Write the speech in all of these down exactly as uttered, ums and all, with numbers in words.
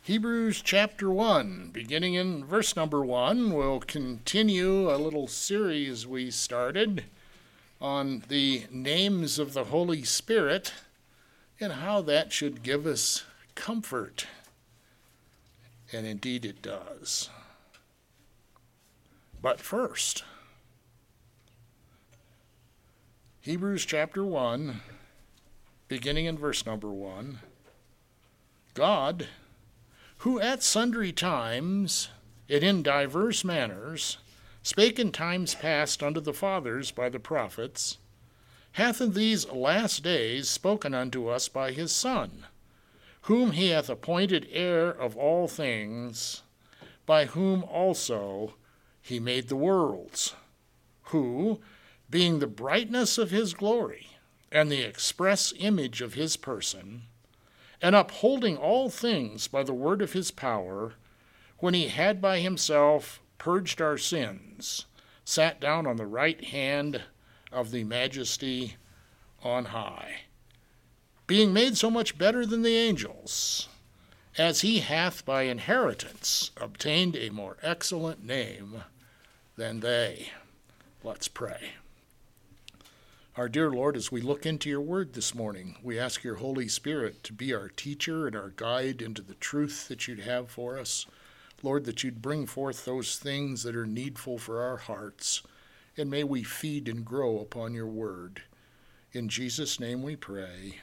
Hebrews chapter one, beginning in verse number one, we'll continue a little series we started on the names of the Holy Spirit and how that should give us comfort. And indeed it does. But first, Hebrews chapter one, beginning in verse number one, God, who at sundry times and in divers manners spake in times past unto the fathers by the prophets, hath in these last days spoken unto us by his Son, whom he hath appointed heir of all things, by whom also he made the worlds, who, being the brightness of his glory and the express image of his person, and upholding all things by the word of his power, when he had by himself purged our sins, sat down on the right hand of the majesty on high, being made so much better than the angels, as he hath by inheritance obtained a more excellent name than they. Let's pray. Our dear Lord, as we look into your word this morning, we ask your Holy Spirit to be our teacher and our guide into the truth that you'd have for us. Lord, that you'd bring forth those things that are needful for our hearts, and may we feed and grow upon your word. In Jesus' name we pray.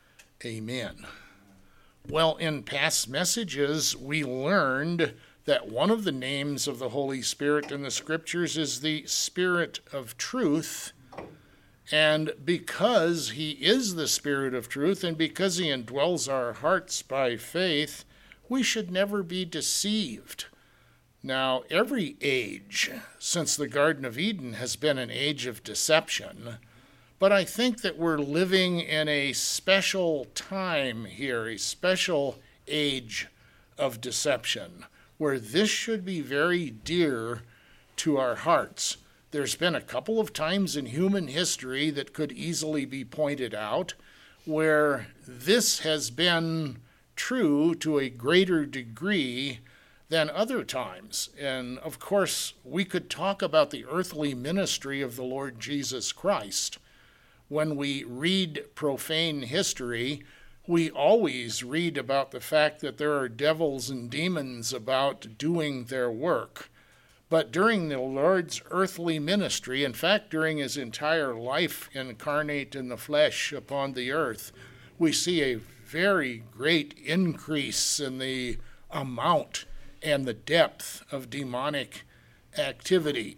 Amen. Well, in past messages, we learned that one of the names of the Holy Spirit in the Scriptures is the Spirit of Truth. And because he is the Spirit of truth, and because he indwells our hearts by faith, we should never be deceived. Now, every age since the Garden of Eden has been an age of deception, but I think that we're living in a special time here, a special age of deception, where this should be very dear to our hearts. There's been a couple of times in human history that could easily be pointed out where this has been true to a greater degree than other times. And of course, we could talk about the earthly ministry of the Lord Jesus Christ. When we read profane history, we always read about the fact that there are devils and demons about doing their work. But during the Lord's earthly ministry, in fact, during his entire life incarnate in the flesh upon the earth, we see a very great increase in the amount and the depth of demonic activity.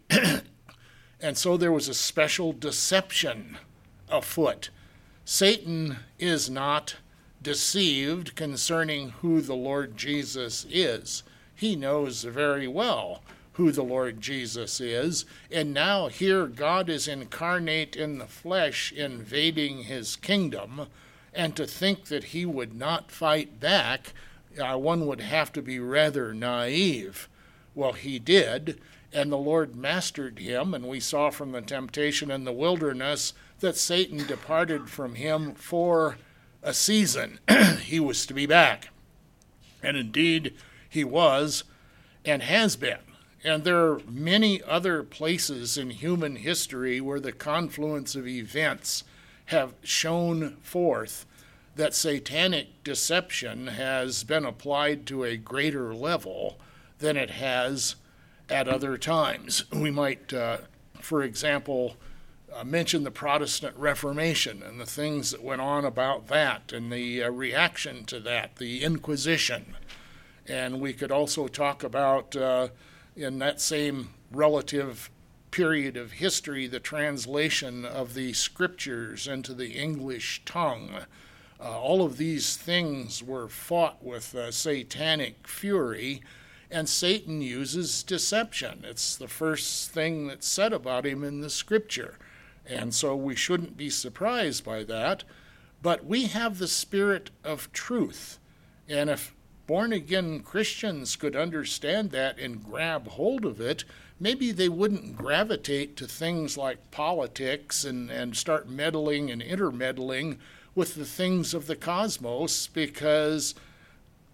And so there was a special deception afoot. Satan is not deceived concerning who the Lord Jesus is. He knows very well who the Lord Jesus is, and now here God is incarnate in the flesh, invading his kingdom, and to think that he would not fight back, uh, one would have to be rather naive. Well, he did, and the Lord mastered him, and we saw from the temptation in the wilderness that Satan departed from him for a season. He was to be back, and indeed he was and has been. And there are many other places in human history where the confluence of events have shown forth that satanic deception has been applied to a greater level than it has at other times. We might, uh, for example, uh, mention the Protestant Reformation and the things that went on about that and the uh, reaction to that, the Inquisition. And we could also talk about uh, in that same relative period of history, the translation of the scriptures into the English tongue. Uh, all of these things were fought with uh, satanic fury, and Satan uses deception. It's the first thing that's said about him in the scripture, and so we shouldn't be surprised by that. But we have the Spirit of truth, and if born-again Christians could understand that and grab hold of it, maybe they wouldn't gravitate to things like politics and, and start meddling and intermeddling with the things of the cosmos, because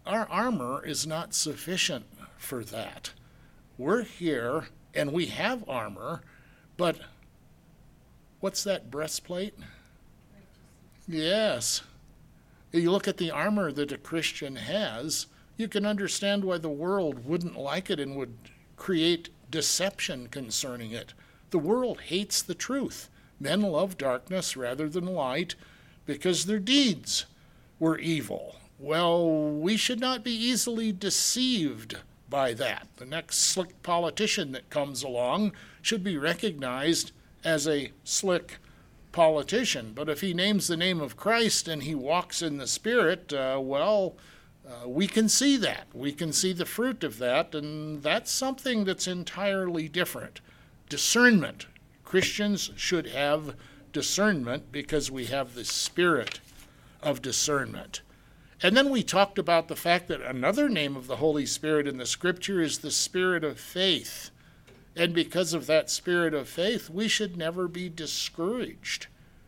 our armor is not sufficient for that. We're here and we have armor, but what's that breastplate? Yes. You look at the armor that a Christian has, you can understand why the world wouldn't like it and would create deception concerning it. The world hates the truth. Men love darkness rather than light because their deeds were evil. Well, we should not be easily deceived by that. The next slick politician that comes along should be recognized as a slick politician. But if he names the name of Christ and he walks in the Spirit, uh, well, uh, we can see that. We can see the fruit of that, and that's something that's entirely different. Discernment. Christians should have discernment because we have the spirit of discernment. And then we talked about the fact that another name of the Holy Spirit in the Scripture is the Spirit of faith. And because of that spirit of faith, we should never be discouraged.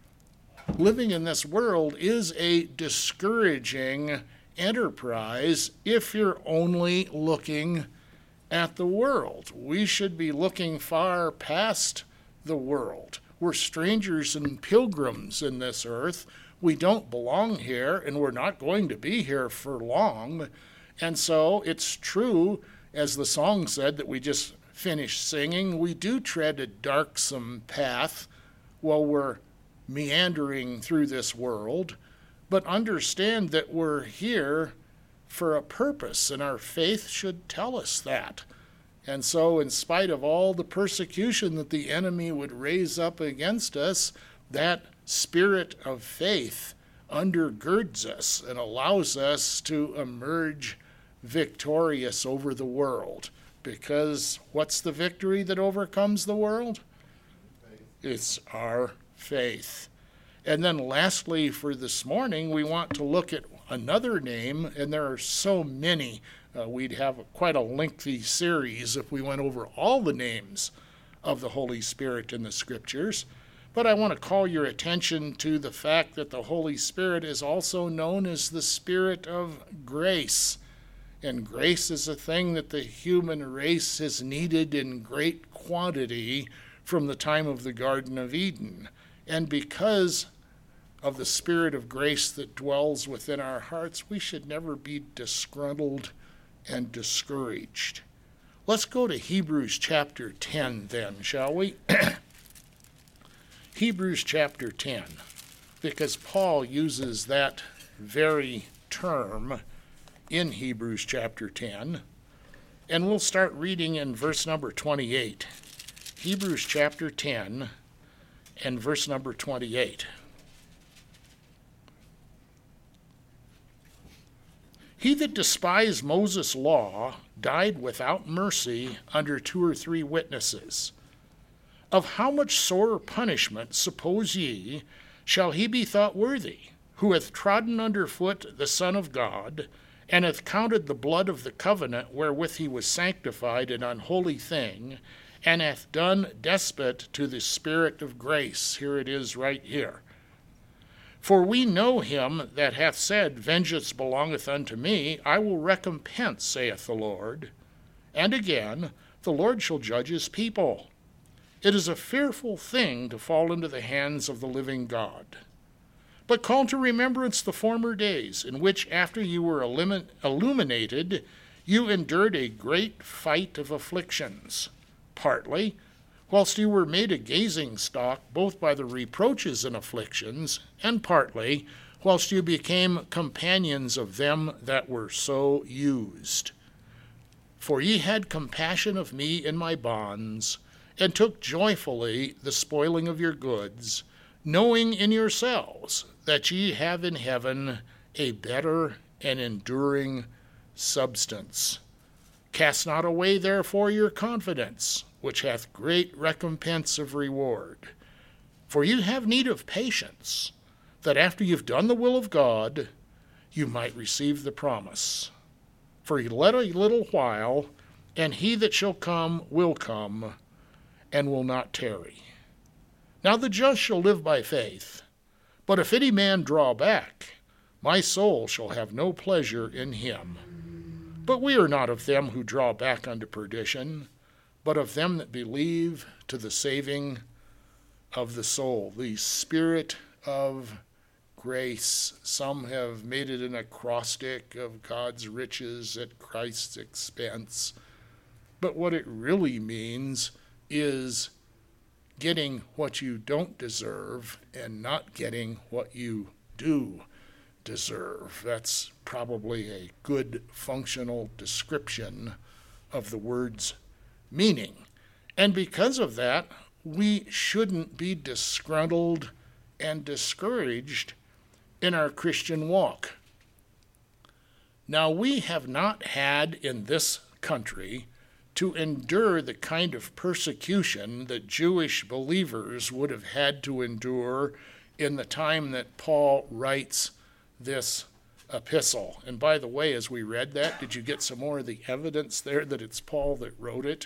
Living in this world is a discouraging enterprise if you're only looking at the world. We should be looking far past the world. We're strangers and pilgrims in this earth. We don't belong here, and we're not going to be here for long. And so it's true, as the song said that we just finished singing, we do tread a darksome path while we're meandering through this world, but understand that we're here for a purpose, and our faith should tell us that. And so in spite of all the persecution that the enemy would raise up against us, that spirit of faith undergirds us and allows us to emerge victorious over the world. Because what's the victory that overcomes the world? Faith. It's our faith. And then lastly, for this morning, we want to look at another name, and there are so many. Uh, we'd have quite a lengthy series if we went over all the names of the Holy Spirit in the Scriptures. But I want to call your attention to the fact that the Holy Spirit is also known as the Spirit of grace. And grace is a thing that the human race has needed in great quantity from the time of the Garden of Eden. And because of the Spirit of grace that dwells within our hearts, we should never be disgruntled and discouraged. Let's go to Hebrews chapter ten then, shall we? Hebrews chapter ten, because Paul uses that very term in Hebrews chapter ten, and we'll start reading in verse number twenty-eight. Hebrews chapter ten and verse number twenty-eight. He that despised Moses' law died without mercy under two or three witnesses. Of how much sorer punishment, suppose ye, shall he be thought worthy, who hath trodden under foot the Son of God, and hath counted the blood of the covenant wherewith he was sanctified an unholy thing, and hath done despite to the Spirit of grace? Here it is right here. For we know him that hath said, Vengeance belongeth unto me, I will recompense, saith the Lord. And again, the Lord shall judge his people. It is a fearful thing to fall into the hands of the living God. But call to remembrance the former days, in which after you were illumin- illuminated, you endured a great fight of afflictions, partly whilst you were made a gazing stock both by the reproaches and afflictions, and partly whilst you became companions of them that were so used. For ye had compassion of me in my bonds, and took joyfully the spoiling of your goods, knowing in yourselves that ye have in heaven a better and enduring substance. Cast not away therefore your confidence, which hath great recompense of reward. For you have need of patience, that after you've done the will of God, you might receive the promise. For yet a little while, and he that shall come will come, and will not tarry. Now the just shall live by faith. But if any man draw back, My soul shall have no pleasure in him. But we are not of them who draw back unto perdition, but of them that believe to the saving of the soul. The Spirit of grace. Some have made it an acrostic of God's riches at Christ's expense. But what it really means is getting what you don't deserve and not getting what you do deserve. That's probably a good functional description of the word's meaning. And because of that, we shouldn't be disgruntled and discouraged in our Christian walk. Now, we have not had in this country to endure the kind of persecution that Jewish believers would have had to endure in the time that Paul writes this epistle. And by the way, as we read that, did you get some more of the evidence there that it's Paul that wrote it?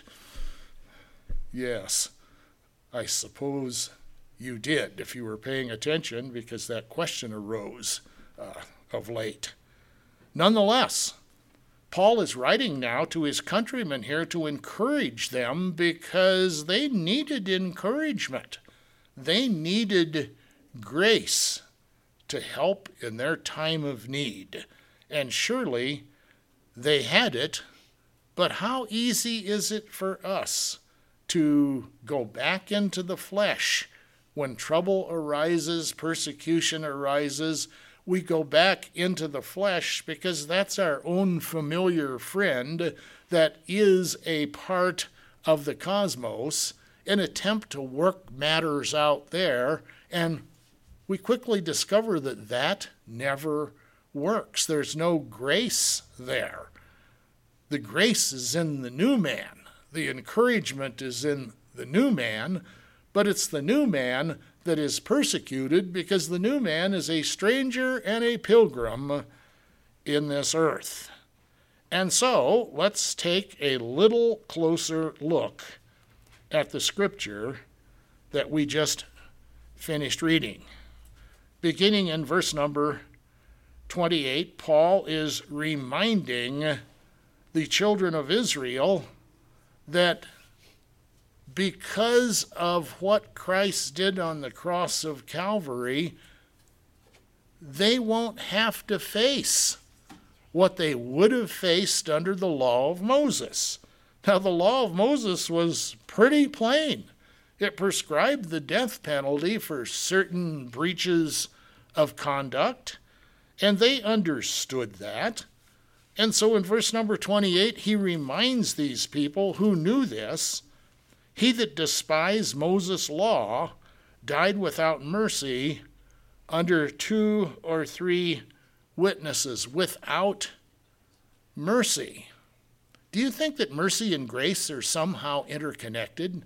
Yes, I suppose you did, if you were paying attention, because that question arose uh, of late. Nonetheless, Paul is writing now to his countrymen here to encourage them because they needed encouragement. They needed grace to help in their time of need. And surely they had it, but how easy is it for us to go back into the flesh when trouble arises, persecution arises? We go back into the flesh because that's our own familiar friend that is a part of the cosmos, an attempt to work matters out there, and we quickly discover that that never works. There's no grace there. The grace is in the new man. The encouragement is in the new man, but it's the new man that is persecuted because the new man is a stranger and a pilgrim in this earth. And so let's take a little closer look at the scripture that we just finished reading. Beginning in verse number twenty-eight, Paul is reminding the children of Israel that because of what Christ did on the cross of Calvary, they won't have to face what they would have faced under the law of Moses. Now, the law of Moses was pretty plain. It prescribed the death penalty for certain breaches of conduct, and they understood that. And so in verse number twenty-eight, he reminds these people who knew this, he that despised Moses' law died without mercy under two or three witnesses, without mercy. Do you think that mercy and grace are somehow interconnected?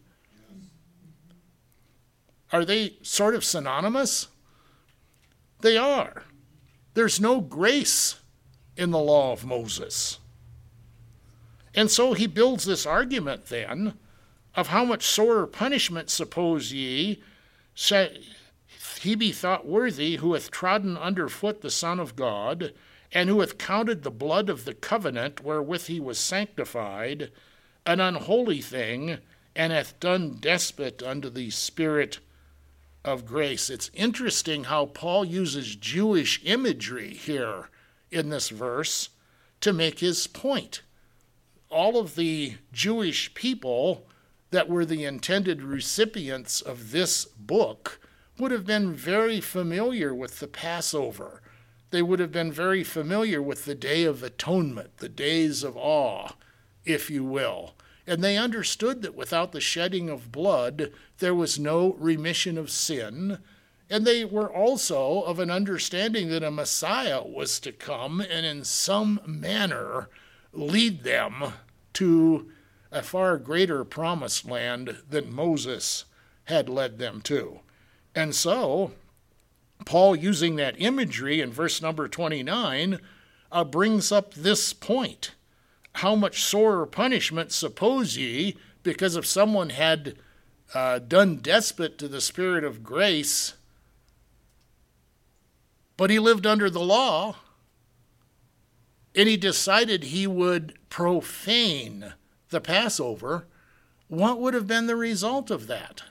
Are they sort of synonymous? They are. There's no grace in the law of Moses. And so he builds this argument then of how much sorer punishment, suppose ye, he be thought worthy who hath trodden under foot the Son of God, and who hath counted the blood of the covenant wherewith he was sanctified an unholy thing, and hath done despot unto the Spirit of grace. It's interesting how Paul uses Jewish imagery here in this verse to make his point. All of the Jewish people that were the intended recipients of this book would have been very familiar with the Passover. They would have been very familiar with the Day of Atonement, the days of awe, if you will. And they understood that without the shedding of blood, there was no remission of sin. And they were also of an understanding that a Messiah was to come and in some manner lead them to a far greater promised land than Moses had led them to. And so, Paul, using that imagery in verse number twenty-nine, uh, brings up this point. How much sorer punishment, suppose ye, because if someone had uh, done despot to the Spirit of grace, but he lived under the law, and he decided he would profane the Passover, what would have been the result of that?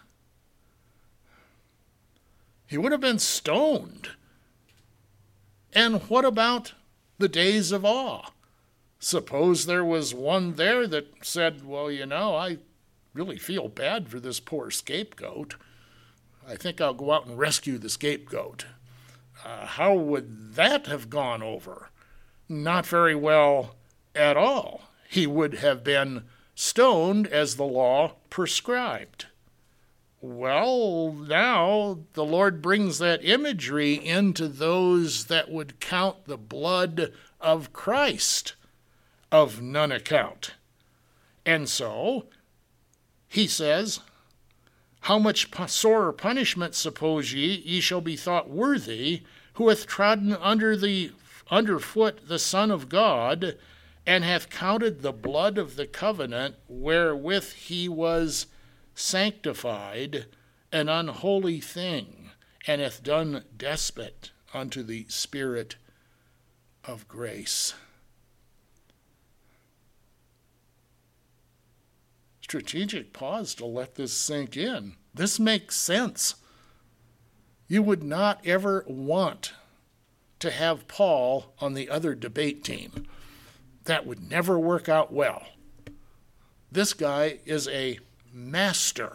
He would have been stoned. And what about the days of awe? Suppose there was one there that said, well, you know, I really feel bad for this poor scapegoat. I think I'll go out and rescue the scapegoat. Uh, how would that have gone over? Not very well at all. He would have been stoned as the law prescribed. Well, now the Lord brings that imagery into those that would count the blood of Christ of none account. And so, he says, how much sorer punishment, suppose ye, ye shall be thought worthy, who hath trodden under the underfoot the Son of God, and hath counted the blood of the covenant wherewith he was sanctified an unholy thing, and hath done despot unto the Spirit of grace. Strategic pause to let this sink in. This makes sense. You would not ever want to have Paul on the other debate team. That would never work out well. This guy is a master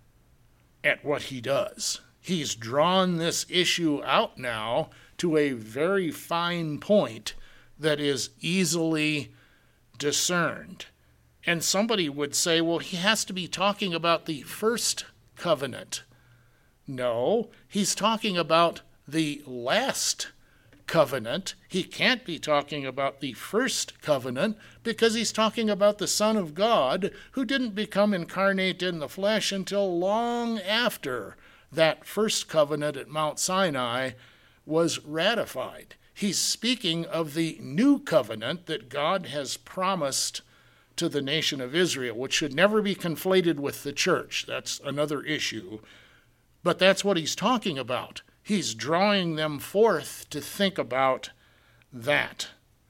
at what he does. He's drawn this issue out now to a very fine point that is easily discerned. And somebody would say, well, he has to be talking about the first covenant. No, he's talking about the last covenant. He can't be talking about the first covenant because he's talking about the Son of God who didn't become incarnate in the flesh until long after that first covenant at Mount Sinai was ratified. He's speaking of the new covenant that God has promised to the nation of Israel, which should never be conflated with the church. That's another issue. But that's what he's talking about. He's drawing them forth to think about that.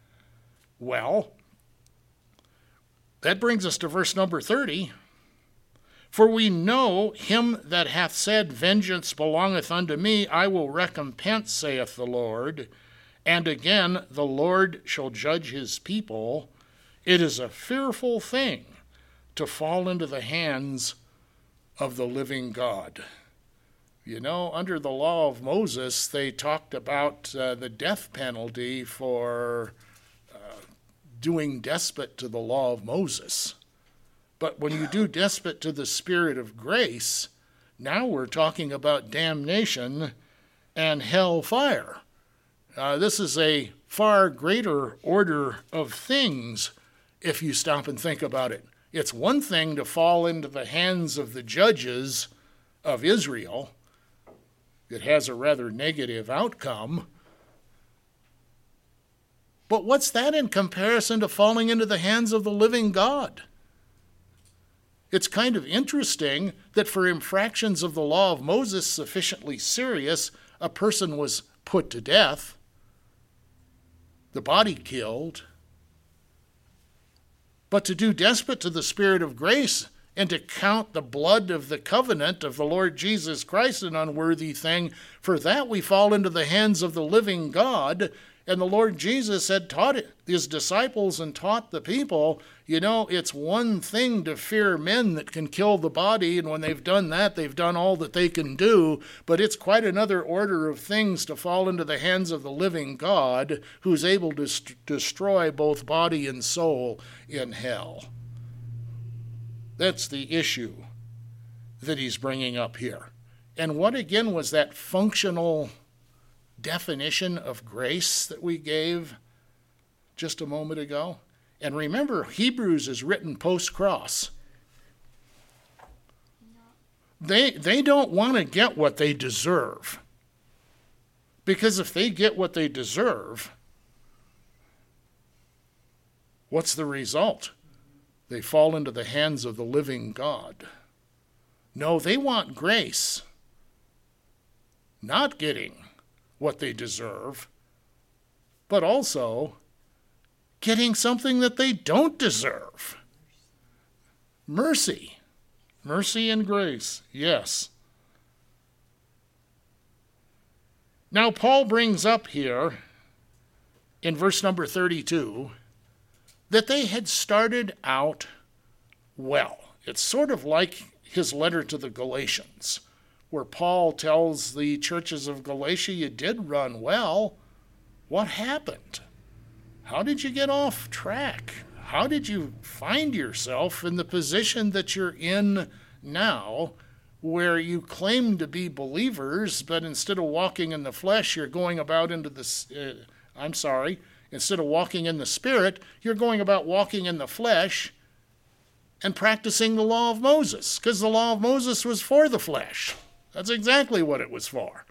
Well, that brings us to verse number thirty. For we know him that hath said, vengeance belongeth unto me, I will recompense, saith the Lord. And again, the Lord shall judge his people. It is a fearful thing to fall into the hands of the living God. You know, under the law of Moses, they talked about uh, the death penalty for uh, doing despot to the law of Moses. But when you do despot to the Spirit of grace, now we're talking about damnation and hellfire. Uh, this is a far greater order of things if you stop and think about it. It's one thing to fall into the hands of the judges of Israel. It has a rather negative outcome. But what's that in comparison to falling into the hands of the living God? It's kind of interesting that for infractions of the law of Moses sufficiently serious, a person was put to death, the body killed. But to do despot to the Spirit of grace and to count the blood of the covenant of the Lord Jesus Christ an unworthy thing, for that we fall into the hands of the living God. And the Lord Jesus had taught his disciples and taught the people, you know, it's one thing to fear men that can kill the body, and when they've done that, they've done all that they can do, but it's quite another order of things to fall into the hands of the living God, who's able to st- destroy both body and soul in hell. That's the issue that he's bringing up here. And what again was that functional definition of grace that we gave just a moment ago? And remember, Hebrews is written post-cross. They, they don't want to get what they deserve. Because if they get what they deserve, what's the result? They fall into the hands of the living God. No, they want grace. Not getting what they deserve, but also getting something that they don't deserve. Mercy. Mercy and grace, yes. Now, Paul brings up here in verse number thirty-two that they had started out well. It's sort of like his letter to the Galatians, where Paul tells the churches of Galatia, you did run well. What happened? How did you get off track? How did you find yourself in the position that you're in now, where you claim to be believers, but instead of walking in the flesh, you're going about into the, uh, I'm sorry, instead of walking in the Spirit, you're going about walking in the flesh and practicing the law of Moses, because the law of Moses was for the flesh. That's exactly what it was for.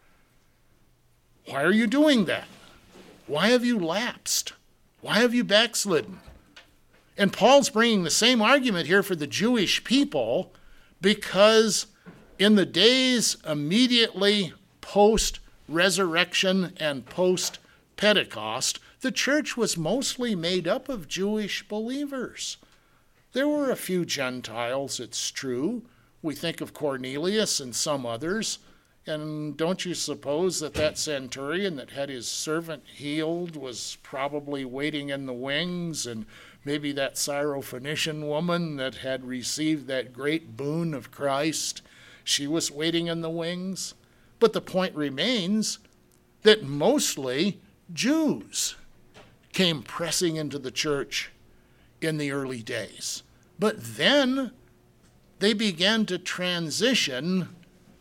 Why are you doing that? Why have you lapsed? Why have you backslidden? And Paul's bringing the same argument here for the Jewish people, because in the days immediately post-resurrection and post-Pentecost, the church was mostly made up of Jewish believers. There were a few Gentiles, it's true. We think of Cornelius and some others. And don't you suppose that that centurion that had his servant healed was probably waiting in the wings, and maybe that Syrophoenician woman that had received that great boon of Christ, she was waiting in the wings? But the point remains that mostly Jews came pressing into the church in the early days. But then they began to transition,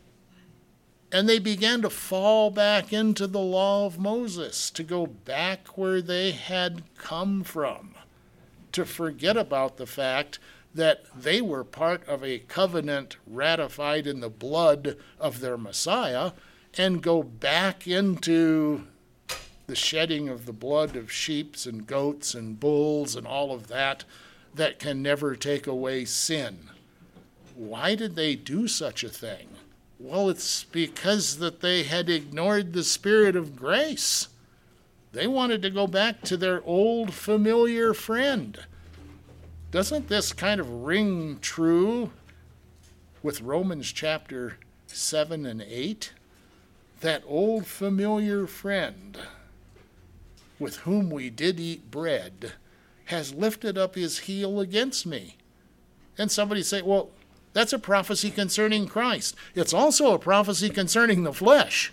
and they began to fall back into the law of Moses, to go back where they had come from, to forget about the fact that they were part of a covenant ratified in the blood of their Messiah, and go back into the shedding of the blood of sheep and goats and bulls and all of that that can never take away sin. Why did they do such a thing? Well, it's because that they had ignored the Spirit of grace. They wanted to go back to their old familiar friend. Doesn't this kind of ring true with Romans chapter seven and eight? That old familiar friend with whom we did eat bread has lifted up his heel against me. And somebody say, well, that's a prophecy concerning Christ. It's also a prophecy concerning the flesh.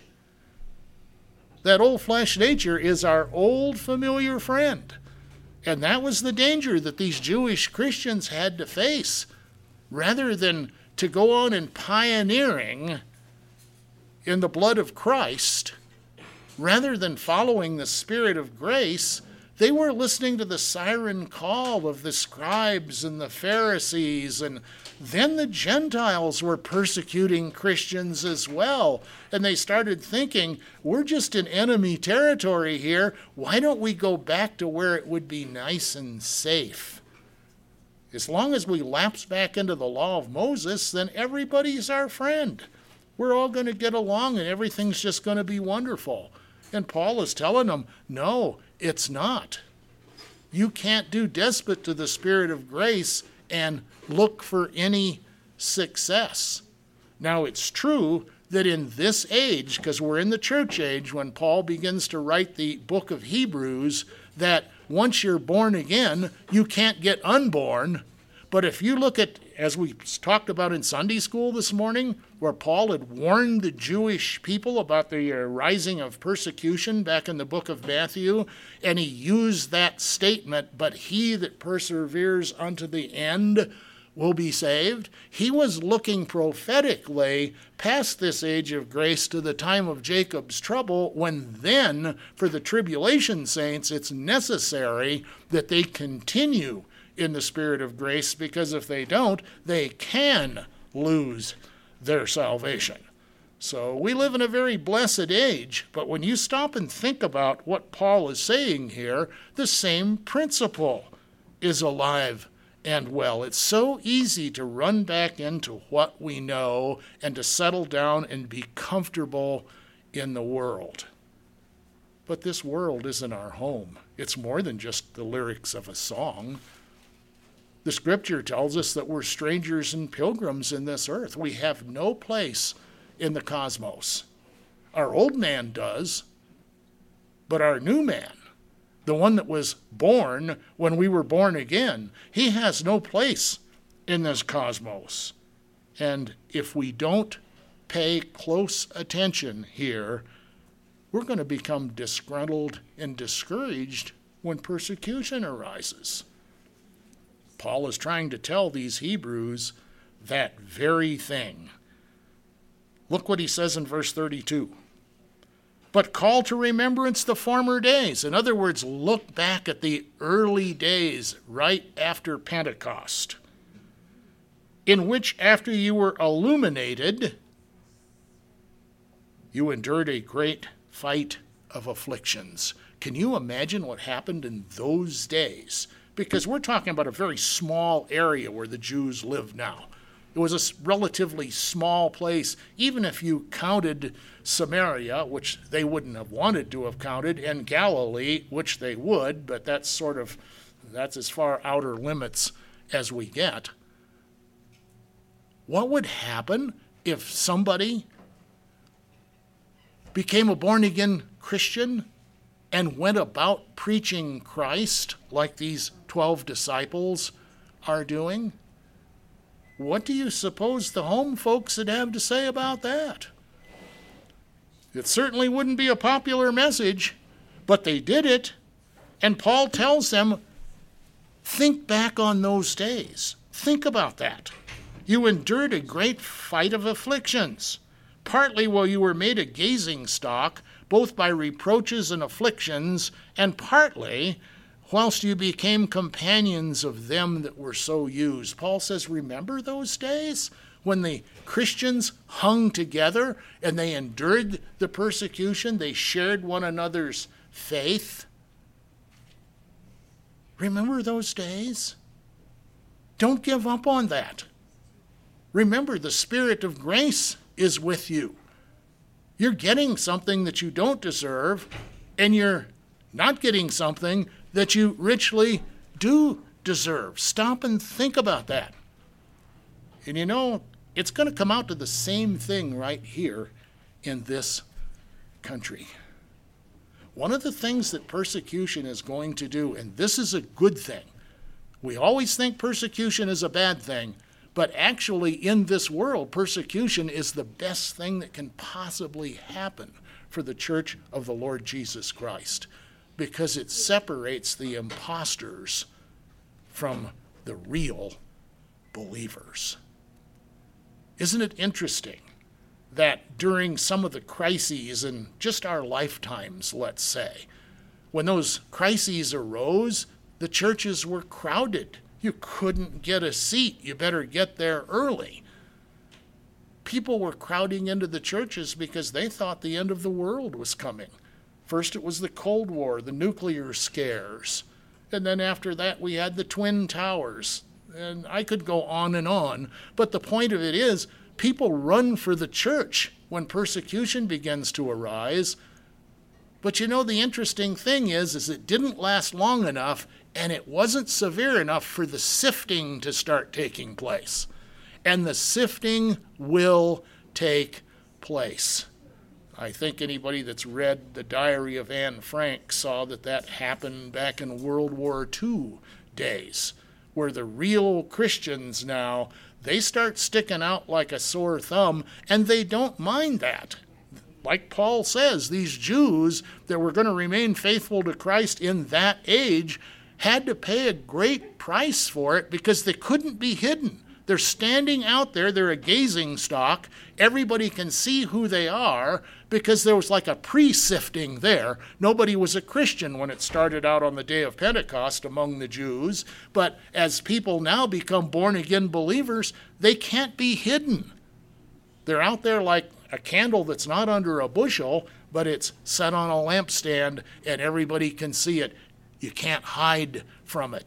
That old flesh nature is our old familiar friend. And that was the danger that these Jewish Christians had to face. Rather than to go on and pioneering in the blood of Christ, rather than following the Spirit of grace, they were listening to the siren call of the scribes and the Pharisees, and then the Gentiles were persecuting Christians as well. And they started thinking, we're just in enemy territory here. Why don't we go back to where it would be nice and safe? As long as we lapse back into the law of Moses, then everybody's our friend. We're all going to get along and everything's just going to be wonderful. And Paul is telling them, no, it's not. You can't do despot to the Spirit of grace and look for any success. Now, it's true that in this age, because we're in the church age when Paul begins to write the book of Hebrews, that once you're born again, you can't get unborn. But if you look at, as we talked about in Sunday school this morning, where Paul had warned the Jewish people about the rising of persecution back in the book of Matthew, and he used that statement, but he that perseveres unto the end will be saved. He was looking prophetically past this age of grace to the time of Jacob's trouble, when then, for the tribulation saints, it's necessary that they continue in the Spirit of grace, because if they don't, they can lose their salvation. So we live in a very blessed age, but when you stop and think about what Paul is saying here, the same principle is alive and well. It's so easy to run back into what we know and to settle down and be comfortable in the world. But this world isn't our home. It's more than just the lyrics of a song. The scripture tells us that we're strangers and pilgrims in this earth. We have no place in the cosmos. Our old man does, but our new man, the one that was born when we were born again, he has no place in this cosmos. And if we don't pay close attention here, we're going to become disgruntled and discouraged when persecution arises. Paul is trying to tell these Hebrews that very thing. Look what he says in verse thirty-two. But call to remembrance the former days. In other words, look back at the early days right after Pentecost, in which after you were illuminated, you endured a great fight of afflictions. Can you imagine what happened in those days? Because we're talking about a very small area where the Jews live now. It was a relatively small place, even if you counted Samaria, which they wouldn't have wanted to have counted, and Galilee, which they would, but that's sort of, that's as far outer limits as we get. What would happen if somebody became a born-again Christian and went about preaching Christ like these twelve disciples are doing? What do you suppose the home folks would have to say about that? It certainly wouldn't be a popular message, but they did it. And Paul tells them, think back on those days. Think about that. You endured a great fight of afflictions, partly while you were made a gazing stock, both by reproaches and afflictions, and partly whilst you became companions of them that were so used. Paul says, remember those days when the Christians hung together and they endured the persecution, they shared one another's faith? Remember those days? Don't give up on that. Remember, the Spirit of grace is with you. You're getting something that you don't deserve, and you're not getting something that you richly do deserve. Stop and think about that. And you know, it's going to come out to the same thing right here in this country. One of the things that persecution is going to do, and this is a good thing, we always think persecution is a bad thing, but actually in this world, persecution is the best thing that can possibly happen for the church of the Lord Jesus Christ, because it separates the imposters from the real believers. Isn't it interesting that during some of the crises in just our lifetimes, let's say, when those crises arose, the churches were crowded. You couldn't get a seat. You better get there early. People were crowding into the churches because they thought the end of the world was coming. First it was the Cold War, the nuclear scares. And then after that we had the Twin Towers. And I could go on and on. But the point of it is, people run for the church when persecution begins to arise. But you know, the interesting thing is, is it didn't last long enough, and it wasn't severe enough for the sifting to start taking place. And the sifting will take place. I think anybody that's read the Diary of Anne Frank saw that that happened back in World War Two days, where the real Christians now, they start sticking out like a sore thumb, and they don't mind that. Like Paul says, these Jews that were going to remain faithful to Christ in that age had to pay a great price for it because they couldn't be hidden. They're standing out there. They're a gazing stock. Everybody can see who they are because there was like a pre-sifting there. Nobody was a Christian when it started out on the day of Pentecost among the Jews. But as people now become born-again believers, they can't be hidden. They're out there like a candle that's not under a bushel, but it's set on a lampstand and everybody can see it. You can't hide from it.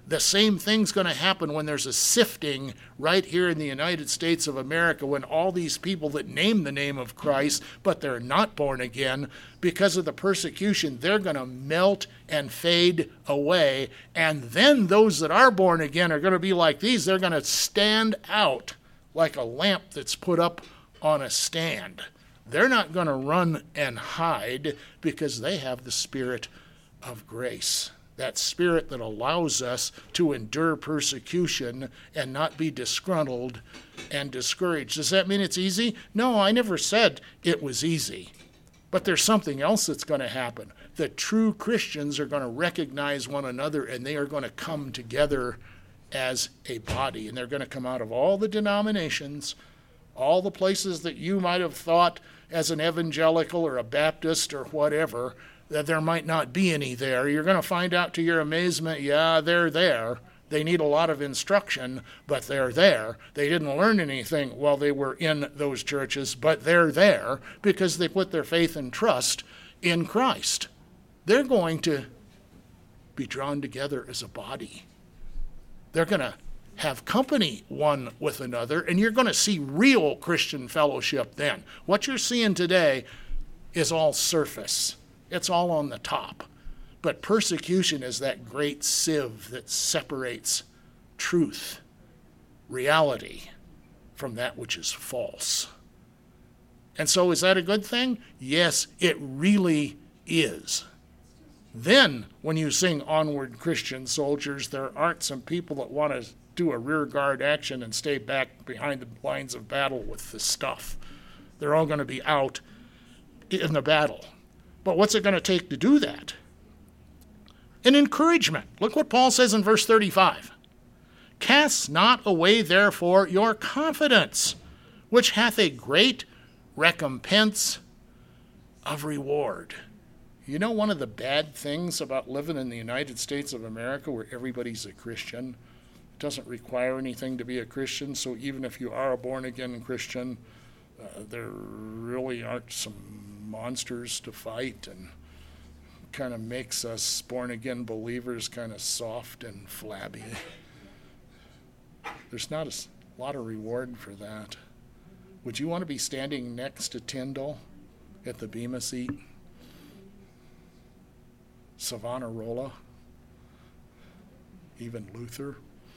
The same thing's going to happen when there's a sifting right here in the United States of America, when all these people that name the name of Christ, but they're not born again, because of the persecution, they're going to melt and fade away. And then those that are born again are going to be like these. They're going to stand out like a lamp that's put up on a stand. They're not going to run and hide because they have the Spirit of grace. That Spirit that allows us to endure persecution and not be disgruntled and discouraged. Does that mean it's easy? No, I never said it was easy. But there's something else that's going to happen. The true Christians are going to recognize one another, and they are going to come together as a body. And they're going to come out of all the denominations, all the places that you might have thought as an evangelical or a Baptist or whatever, that there might not be any there. You're going to find out to your amazement, yeah, they're there. They need a lot of instruction, but they're there. They didn't learn anything while they were in those churches, but they're there because they put their faith and trust in Christ. They're going to be drawn together as a body. They're going to have company one with another, and you're going to see real Christian fellowship then. What you're seeing today is all surface. It's all on the top. But persecution is that great sieve that separates truth, reality, from that which is false. And so is that a good thing? Yes, it really is. Then, when you sing Onward Christian Soldiers, there aren't some people that want to do a rear guard action and stay back behind the lines of battle with the stuff. They're all going to be out in the battle. But what's it going to take to do that? An encouragement. Look what Paul says in verse thirty-five. Cast not away, therefore, your confidence, which hath a great recompense of reward. You know, one of the bad things about living in the United States of America, where everybody's a Christian, it doesn't require anything to be a Christian, so even if you are a born-again Christian, uh, there really aren't some monsters to fight, and kind of makes us born-again believers kind of soft and flabby. There's not a lot of reward for that. Would you want to be standing next to Tyndall at the Bema seat? Savonarola? Even Luther?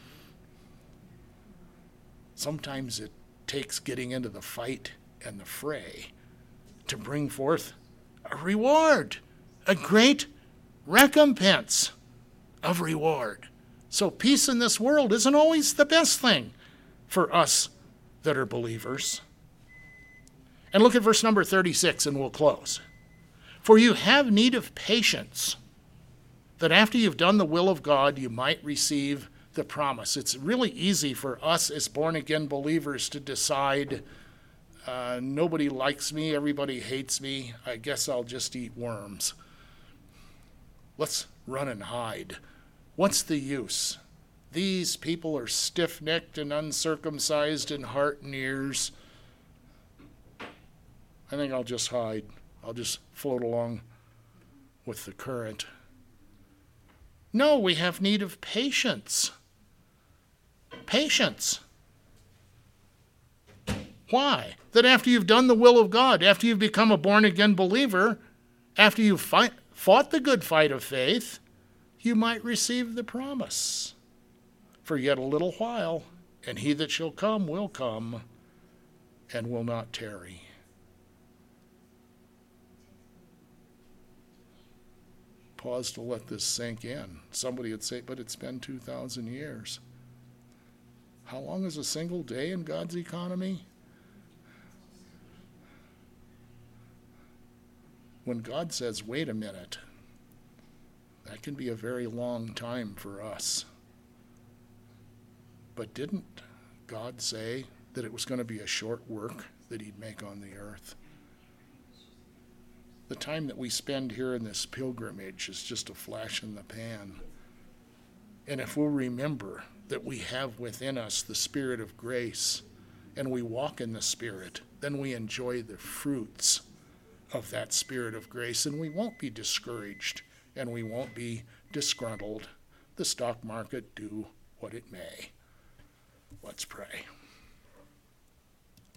Sometimes it takes getting into the fight and the fray to bring forth a reward, a great recompense of reward. So peace in this world isn't always the best thing for us that are believers. And look at verse number thirty-six, and we'll close. For you have need of patience, that after you've done the will of God, you might receive the promise. It's really easy for us as born-again believers to decide, Uh, nobody likes me, everybody hates me, I guess I'll just eat worms. Let's run and hide. What's the use? These people are stiff-necked and uncircumcised in heart and ears. I think I'll just hide. I'll just float along with the current. No, we have need of patience. Patience. Why? That after you've done the will of God, after you've become a born-again believer, after you've fight, fought the good fight of faith, you might receive the promise. For yet a little while, and he that shall come will come, and will not tarry. Pause to let this sink in. Somebody would say, but it's been two thousand years. How long is a single day in God's economy? When God says, wait a minute, that can be a very long time for us. But didn't God say that it was going to be a short work that he'd make on the earth? The time that we spend here in this pilgrimage is just a flash in the pan. And if we'll remember that we have within us the Spirit of grace, and we walk in the Spirit, then we enjoy the fruits of that Spirit of grace, and we won't be discouraged, and we won't be disgruntled, the stock market do what it may. Let's pray.